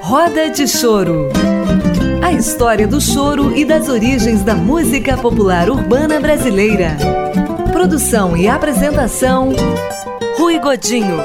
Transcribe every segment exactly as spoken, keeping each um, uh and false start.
Roda de Choro. A história do choro e das origens da música popular urbana brasileira. Produção e apresentação, Rui Godinho.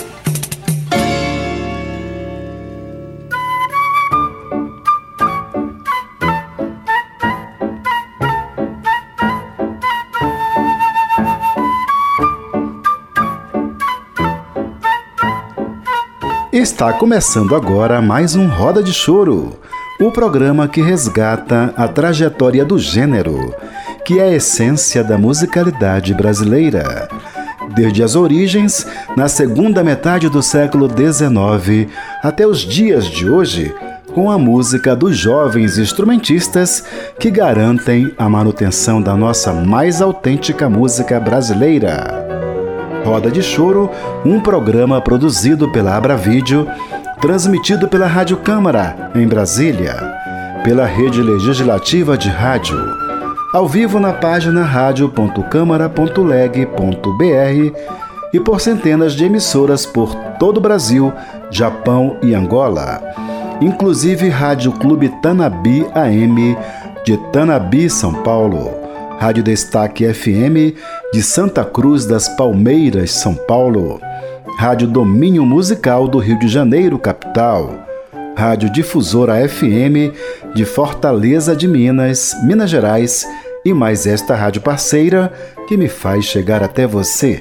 Está começando agora mais um Roda de Choro, o programa que resgata a trajetória do gênero, que é a essência da musicalidade brasileira. Desde as origens, na segunda metade do século dezenove, até os dias de hoje, com a música dos jovens instrumentistas que garantem a manutenção da nossa mais autêntica música brasileira. Roda de Choro, um programa produzido pela Abravídeo, transmitido pela Rádio Câmara, em Brasília, pela Rede Legislativa de Rádio, ao vivo na página rádio ponto câmara ponto leg ponto br e por centenas de emissoras por todo o Brasil, Japão e Angola, inclusive Rádio Clube Tanabi A M de Tanabi, São Paulo, Rádio Destaque F M de Santa Cruz das Palmeiras, São Paulo, Rádio Domínio Musical do Rio de Janeiro, capital, Rádio Difusora F M de Fortaleza de Minas, Minas Gerais, e mais esta rádio parceira que me faz chegar até você.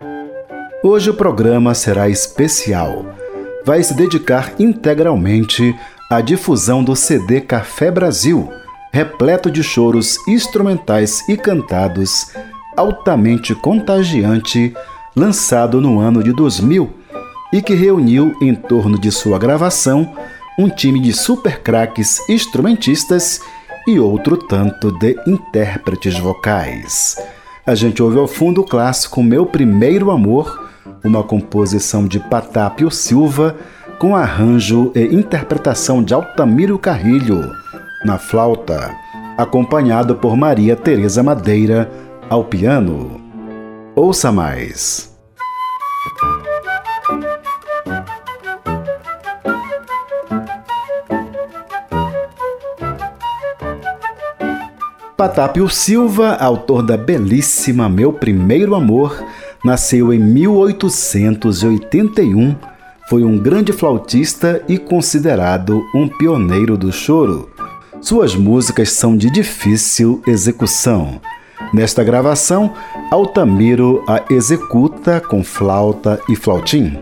Hoje o programa será especial. Vai se dedicar integralmente à difusão do C D Café Brasil, repleto de choros instrumentais e cantados, altamente contagiante, lançado no ano de dois mil e que reuniu em torno de sua gravação um time de super craques instrumentistas e outro tanto de intérpretes vocais. A gente ouve ao fundo o clássico Meu Primeiro Amor, uma composição de Patápio Silva, com arranjo e interpretação de Altamiro Carrilho na flauta, acompanhado por Maria Tereza Madeira ao piano. Ouça mais. Patápio Silva, autor da belíssima Meu Primeiro Amor, nasceu em mil oitocentos e oitenta e um, foi um grande flautista e considerado um pioneiro do choro. Suas músicas são de difícil execução. Nesta gravação, Altamiro a executa com flauta e flautim.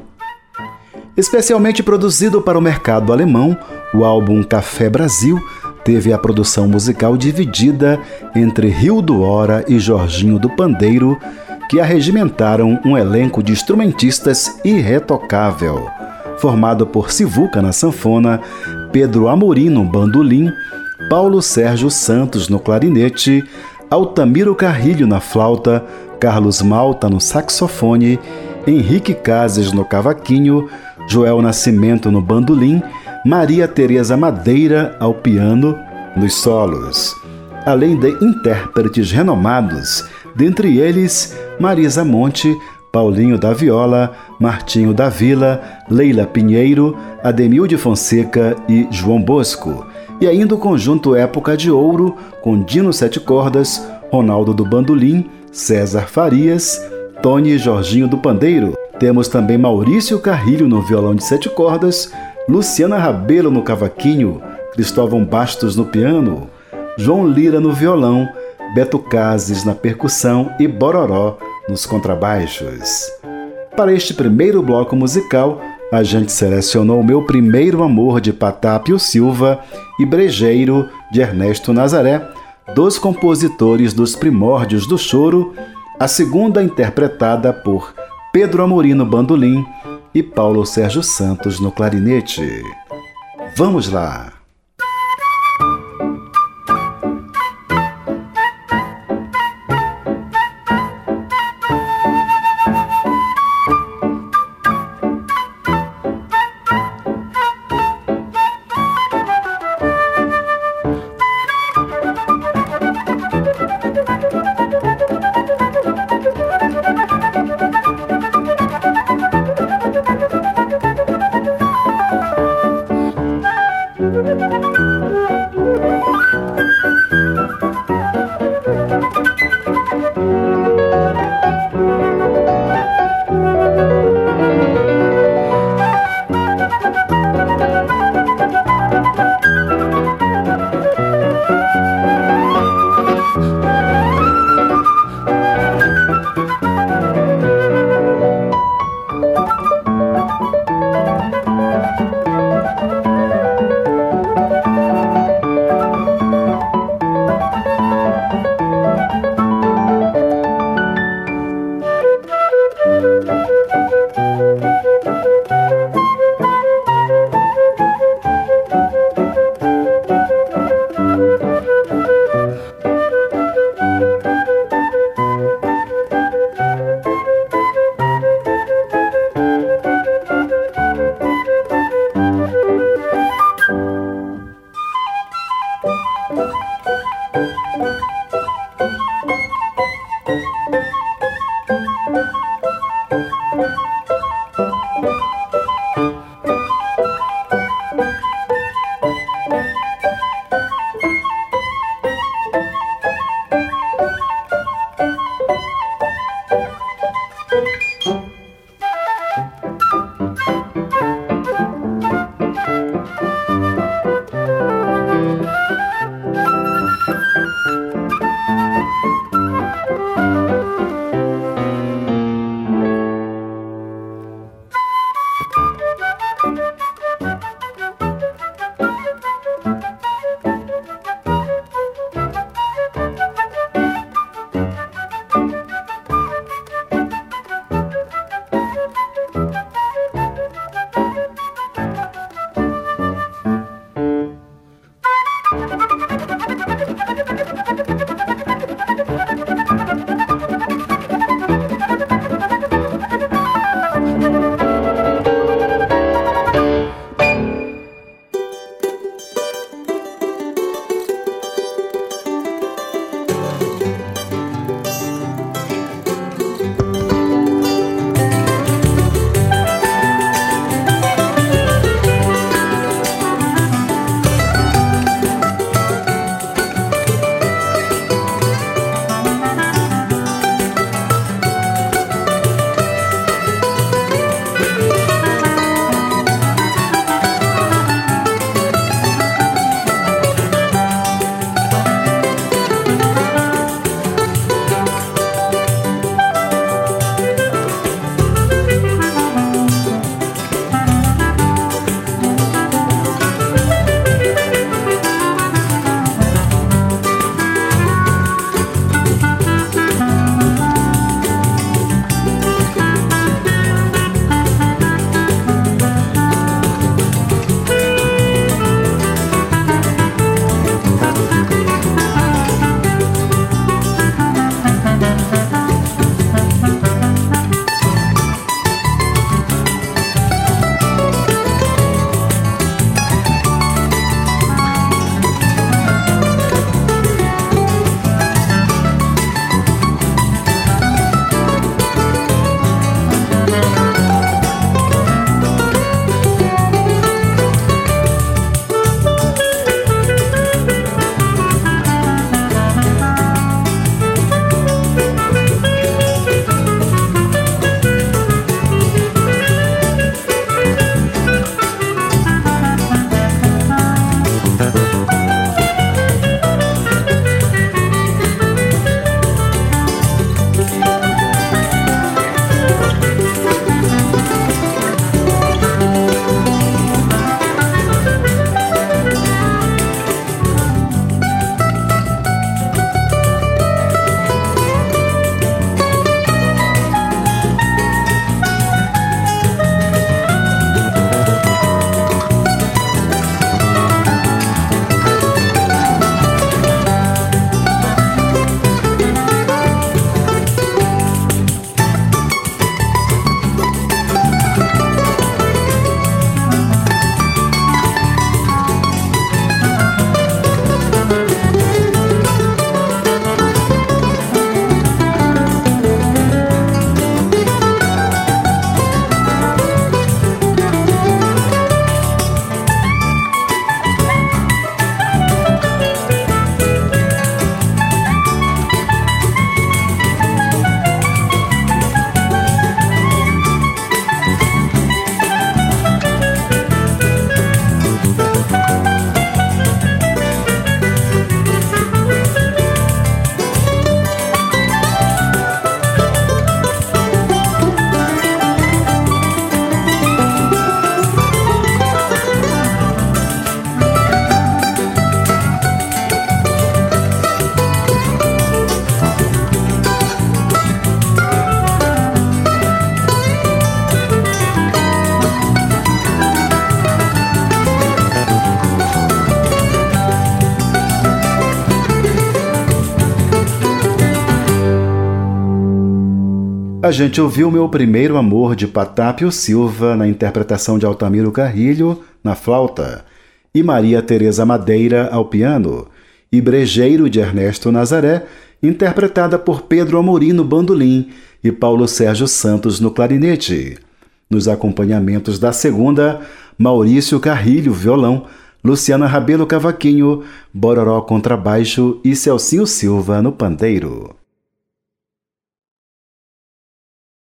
Especialmente produzido para o mercado alemão, o álbum Café Brasil teve a produção musical dividida entre Rio do Hora e Jorginho do Pandeiro, que arregimentaram um elenco de instrumentistas irretocável, formado por Sivuca na sanfona, Pedro Amorim no bandolim, Paulo Sérgio Santos no clarinete, Altamiro Carrilho na flauta, Carlos Malta no saxofone, Henrique Cases no cavaquinho, Joel Nascimento no bandolim, Maria Tereza Madeira ao piano, nos solos. Além de intérpretes renomados, dentre eles Marisa Monte, Paulinho da Viola, Martinho da Vila, Leila Pinheiro, Ademil de Fonseca e João Bosco. E ainda o conjunto Época de Ouro, com Dino Sete Cordas, Ronaldo do Bandolim, César Farias, Tony e Jorginho do Pandeiro. Temos também Maurício Carrilho no violão de sete cordas, Luciana Rabelo no cavaquinho, Cristóvão Bastos no piano, João Lira no violão, Beto Cases na percussão e Bororó nos contrabaixos. Para este primeiro bloco musical, a gente selecionou Meu Primeiro Amor de Patápio Silva e Brejeiro de Ernesto Nazaré, dois compositores dos primórdios do choro, a segunda interpretada por Pedro Amorim no bandolim e Paulo Sérgio Santos no clarinete. Vamos lá! A gente ouviu Meu Primeiro Amor, de Patápio Silva, na interpretação de Altamiro Carrilho, na flauta, e Maria Teresa Madeira, ao piano, e Brejeiro, de Ernesto Nazaré, interpretada por Pedro Amorim no bandolim, e Paulo Sérgio Santos no clarinete. Nos acompanhamentos da segunda, Maurício Carrilho, violão, Luciana Rabelo, cavaquinho, Bororó, contrabaixo e Celcinho Silva no pandeiro.